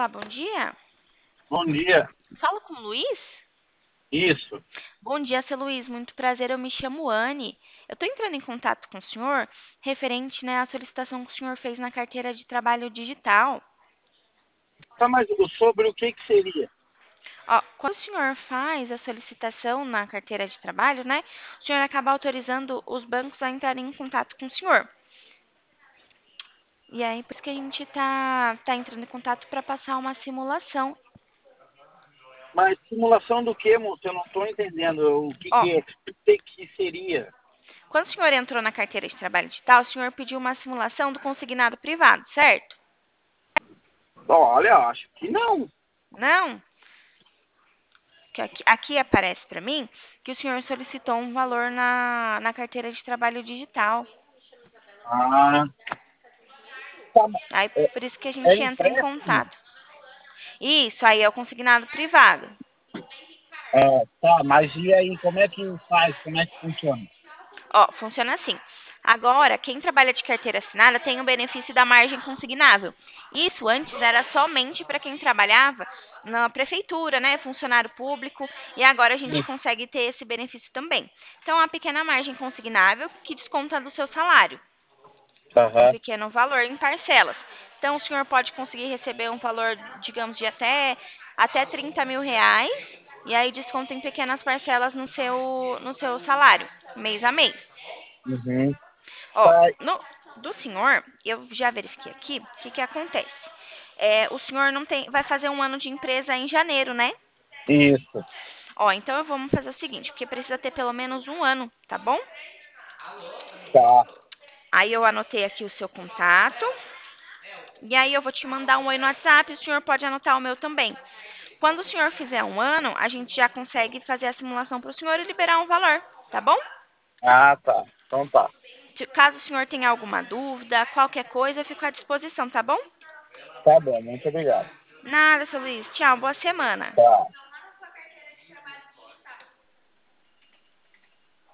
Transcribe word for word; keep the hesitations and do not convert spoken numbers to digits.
bom dia. Bom dia. Falo com o Luiz? Isso. Bom dia, seu Luiz. Muito prazer, eu me chamo Anne. Eu estou entrando em contato com o senhor referente, né, à solicitação que o senhor fez na carteira de trabalho digital. Tá, mas o- sobre o que que seria? Ó, quando o senhor faz a solicitação na carteira de trabalho, né, o senhor acaba autorizando os bancos a entrarem em contato com o senhor. E aí, por isso que a gente tá, tá entrando em contato para passar uma simulação. Mas simulação do que, moço? Eu não estou entendendo o que Ó, que é, o que que seria. quando o senhor entrou na carteira de trabalho digital, o senhor pediu uma simulação do consignado privado, certo? Olha, acho que não. Não? Que aqui, aqui aparece para mim que o senhor solicitou um valor na, na carteira de trabalho digital. Ah, tá, mas Aí é, por isso que a é gente entra em empréstimo? contato. Isso aí é o consignado privado. É, tá, mas e aí, como é que faz? Como é que funciona? Ó, funciona assim. Agora, quem trabalha de carteira assinada tem o benefício da margem consignável. Isso antes era somente para quem trabalhava na prefeitura, né, funcionário público, e agora a gente Isso. consegue ter esse benefício também. Então, a pequena margem consignável que desconta do seu salário. Um Aham. pequeno valor em parcelas. Então, o senhor pode conseguir receber um valor, digamos, de até, até trinta mil reais, e aí desconta em pequenas parcelas no seu, no seu salário, mês a mês. Uhum. Ó, Tá, no, do senhor, eu já verifiquei aqui, o que, que acontece? É, o senhor não tem, vai fazer um ano de empresa em janeiro, né? isso. Ó, então vamos fazer o seguinte, porque precisa ter pelo menos um ano, tá bom? Tá, Aí eu anotei aqui o seu contato. E aí eu vou te mandar um oi no WhatsApp, o senhor pode anotar o meu também. Quando o senhor fizer um ano, a gente já consegue fazer a simulação para o senhor e liberar um valor, tá bom? ah, tá. Então tá. Se- Caso o senhor tenha alguma dúvida, qualquer coisa, eu fico à disposição, tá bom? Tá bom, muito obrigado. Nada, seu Luiz. Tchau, boa semana. Tá.